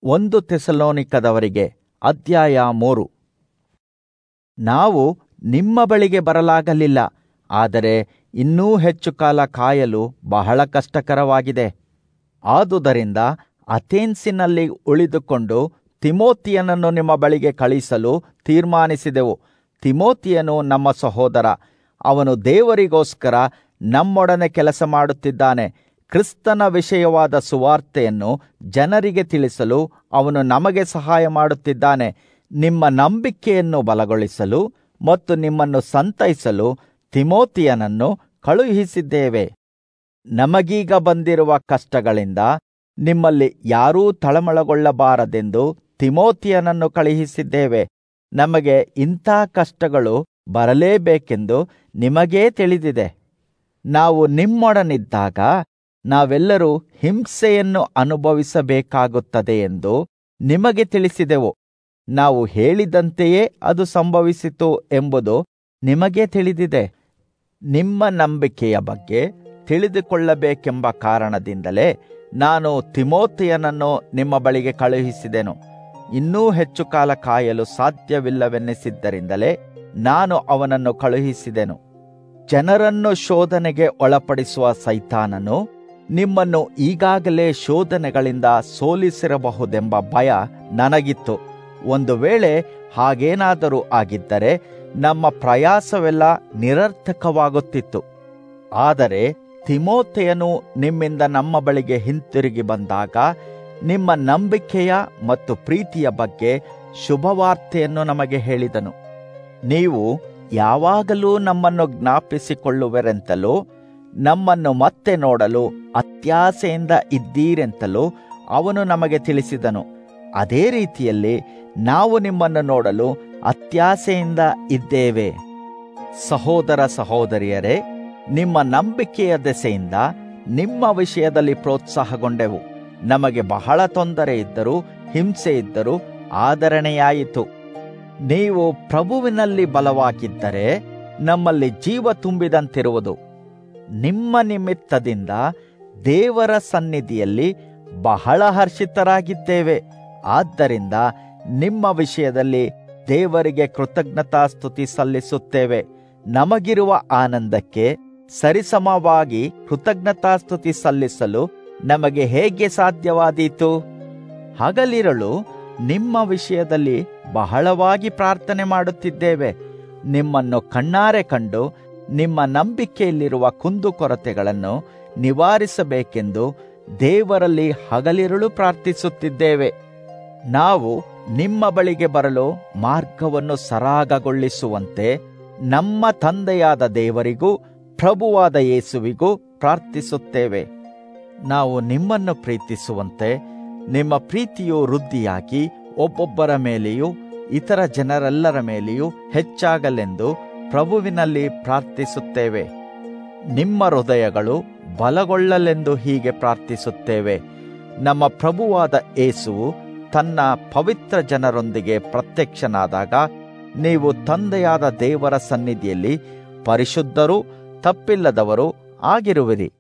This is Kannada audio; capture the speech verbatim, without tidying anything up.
ಒಂದು ಥೆಸಲೋನಿಕದವರಿಗೆ ಅಧ್ಯಾಯ ಮೂರು. ನಾವು ನಿಮ್ಮ ಬಳಿಗೆ ಬರಲಾಗಲಿಲ್ಲ, ಆದರೆ ಇನ್ನೂ ಹೆಚ್ಚು ಕಾಲ ಕಾಯಲು ಬಹಳ ಕಷ್ಟಕರವಾಗಿದೆ. ಆದುದರಿಂದ ಅಥೇನ್ಸಿನಲ್ಲಿ ಉಳಿದುಕೊಂಡು ತಿಮೋತಿಯನನ್ನು ನಿಮ್ಮ ಬಳಿಗೆ ಕಳಿಸಲು ತೀರ್ಮಾನಿಸಿದೆವು. ತಿಮೋತಿಯನು ನಮ್ಮ ಸಹೋದರ. ಅವನು ದೇವರಿಗೋಸ್ಕರ ನಮ್ಮೊಡನೆ ಕೆಲಸ ಮಾಡುತ್ತಿದ್ದಾನೆ. ಕ್ರಿಸ್ತನ ವಿಷಯವಾದ ಸುವಾರ್ತೆಯನ್ನು ಜನರಿಗೆ ತಿಳಿಸಲು ಅವನು ನಮಗೆ ಸಹಾಯ ಮಾಡುತ್ತಿದ್ದಾನೆ. ನಿಮ್ಮ ನಂಬಿಕೆಯನ್ನು ಬಲಗೊಳಿಸಲು ಮತ್ತು ನಿಮ್ಮನ್ನು ಸಂತೈಸಲು ತಿಮೋತಿಯನನ್ನು ಕಳುಹಿಸಿದ್ದೇವೆ. ನಮಗೀಗ ಬಂದಿರುವ ಕಷ್ಟಗಳಿಂದ ನಿಮ್ಮಲ್ಲಿ ಯಾರೂ ತಳಮಳಗೊಳ್ಳಬಾರದೆಂದು ತಿಮೋತಿಯನನ್ನು ಕಳುಹಿಸಿದ್ದೇವೆ. ನಮಗೆ ಇಂಥ ಕಷ್ಟಗಳು ಬರಲೇಬೇಕೆಂದು ನಿಮಗೇ ತಿಳಿದಿದೆ. ನಾವು ನಿಮ್ಮೊಡನಿದ್ದಾಗ ನಾವೆಲ್ಲರೂ ಹಿಂಸೆಯನ್ನು ಅನುಭವಿಸಬೇಕಾಗುತ್ತದೆ ಎಂದು ನಿಮಗೆ ತಿಳಿಸಿದೆವು. ನಾವು ಹೇಳಿದಂತೆಯೇ ಅದು ಸಂಭವಿಸಿತು ಎಂಬುದು ನಿಮಗೆ ತಿಳಿದಿದೆ. ನಿಮ್ಮ ನಂಬಿಕೆಯ ಬಗ್ಗೆ ತಿಳಿದುಕೊಳ್ಳಬೇಕೆಂಬ ಕಾರಣದಿಂದಲೇ ನಾನು ತಿಮೋತಿಯನನ್ನು ನಿಮ್ಮ ಬಳಿಗೆ ಕಳುಹಿಸಿದೆನು. ಇನ್ನೂ ಹೆಚ್ಚು ಕಾಲ ಕಾಯಲು ಸಾಧ್ಯವಿಲ್ಲವೆನ್ನಿಸಿದ್ದರಿಂದಲೇ ನಾನು ಅವನನ್ನು ಕಳುಹಿಸಿದೆನು. ಜನರನ್ನು ಶೋಧನೆಗೆ ಒಳಪಡಿಸುವ ಸೈತಾನನು ನಿಮ್ಮನ್ನು ಈಗಾಗಲೇ ಶೋಧನೆಗಳಿಂದ ಸೋಲಿಸಿರಬಹುದೆಂಬ ಭಯ ನನಗಿತ್ತು. ಒಂದು ವೇಳೆ ಹಾಗೇನಾದರೂ ಆಗಿದ್ದರೆ ನಮ್ಮ ಪ್ರಯಾಸವೆಲ್ಲ ನಿರರ್ಥಕವಾಗುತ್ತಿತ್ತು. ಆದರೆ ತಿಮೋಥೆಯನು ನಿಮ್ಮಿಂದ ನಮ್ಮ ಬಳಿಗೆ ಹಿಂತಿರುಗಿ ಬಂದಾಗ ನಿಮ್ಮ ನಂಬಿಕೆಯ ಮತ್ತು ಪ್ರೀತಿಯ ಬಗ್ಗೆ ಶುಭವಾರ್ತೆಯನ್ನು ನಮಗೆ ಹೇಳಿದನು. ನೀವು ಯಾವಾಗಲೂ ನಮ್ಮನ್ನು ಜ್ಞಾಪಿಸಿಕೊಳ್ಳುವರೆಂತಲೂ ನಮ್ಮನ್ನು ಮತ್ತೆ ನೋಡಲು ಅತ್ಯಾಸೆಯಿಂದ ಇದ್ದೀರೆಂತಲೂ ಅವನು ನಮಗೆ ತಿಳಿಸಿದನು. ಅದೇ ರೀತಿಯಲ್ಲಿ ನಾವು ನಿಮ್ಮನ್ನು ನೋಡಲು ಅತ್ಯಾಸೆಯಿಂದ ಇದ್ದೇವೆ. ಸಹೋದರ ಸಹೋದರಿಯರೇ, ನಿಮ್ಮ ನಂಬಿಕೆಯ ದೆಸೆಯಿಂದ ನಿಮ್ಮ ವಿಷಯದಲ್ಲಿ ಪ್ರೋತ್ಸಾಹಗೊಂಡೆವು. ನಮಗೆ ಬಹಳ ತೊಂದರೆ ಇದ್ದರೂ ಹಿಂಸೆ ಇದ್ದರೂ ಆದರಣೆಯಾಯಿತು. ನೀವು ಪ್ರಭುವಿನಲ್ಲಿ ಬಲವಾಗಿದ್ದರೆ ನಮ್ಮಲ್ಲಿ ಜೀವ ತುಂಬಿದಂತಿರುವುದು. ನಿಮ್ಮ ನಿಮಿತ್ತದಿಂದ ದೇವರ ಸನ್ನಿಧಿಯಲ್ಲಿ ಬಹಳ ಹರ್ಷಿತರಾಗಿದ್ದೇವೆ. ಆದ್ದರಿಂದ ನಿಮ್ಮ ವಿಷಯದಲ್ಲಿ ದೇವರಿಗೆ ಕೃತಜ್ಞತಾಸ್ತುತಿ ಸಲ್ಲಿಸುತ್ತೇವೆ. ನಮಗಿರುವ ಆನಂದಕ್ಕೆ ಸರಿಸಮವಾಗಿ ಕೃತಜ್ಞತಾಸ್ತುತಿ ಸಲ್ಲಿಸಲು ನಮಗೆ ಹೇಗೆ ಸಾಧ್ಯವಾದೀತು? ಹಗಲಿರುಳು ನಿಮ್ಮ ವಿಷಯದಲ್ಲಿ ಬಹಳವಾಗಿ ಪ್ರಾರ್ಥನೆ ಮಾಡುತ್ತಿದ್ದೇವೆ. ನಿಮ್ಮನ್ನು ಕಣ್ಣಾರೆ ಕಂಡು ನಿಮ್ಮ ನಂಬಿಕೆಯಲ್ಲಿರುವ ಕುಂದುಕೊರತೆಗಳನ್ನು ನಿವಾರಿಸಬೇಕೆಂದು ದೇವರಲ್ಲಿ ಹಗಲಿರುಳು ಪ್ರಾರ್ಥಿಸುತ್ತಿದ್ದೇವೆ. ನಾವು ನಿಮ್ಮ ಬಳಿಗೆ ಬರಲು ಮಾರ್ಗವನ್ನು ಸರಾಗಗೊಳಿಸುವಂತೆ ನಮ್ಮ ತಂದೆಯಾದ ದೇವರಿಗೂ ಪ್ರಭುವಾದ ಯೇಸುವಿಗೂ ಪ್ರಾರ್ಥಿಸುತ್ತೇವೆ. ನಾವು ನಿಮ್ಮನ್ನು ಪ್ರೀತಿಸುವಂತೆ ನಿಮ್ಮ ಪ್ರೀತಿಯು ವೃದ್ಧಿಯಾಗಿ ಒಬ್ಬೊಬ್ಬರ ಮೇಲೆಯೂ ಇತರ ಜನರೆಲ್ಲರ ಮೇಲೆಯೂ ಹೆಚ್ಚಾಗಲೆಂದು ಪ್ರಭುವಿನಲ್ಲಿ ಪ್ರಾರ್ಥಿಸುತ್ತೇವೆ. ನಿಮ್ಮ ಹೃದಯಗಳು ಬಲಗೊಳ್ಳಲೆಂದು ಹೀಗೆ ಪ್ರಾರ್ಥಿಸುತ್ತೇವೆ. ನಮ್ಮ ಪ್ರಭುವಾದ ಯೇಸುವು ತನ್ನ ಪವಿತ್ರ ಜನರೊಂದಿಗೆ ಪ್ರತ್ಯಕ್ಷನಾದಾಗ ನೀವು ತಂದೆಯಾದ ದೇವರ ಸನ್ನಿಧಿಯಲ್ಲಿ ಪರಿಶುದ್ಧರೂ ತಪ್ಪಿಲ್ಲದವರು ಆಗಿರುವಿರಿ.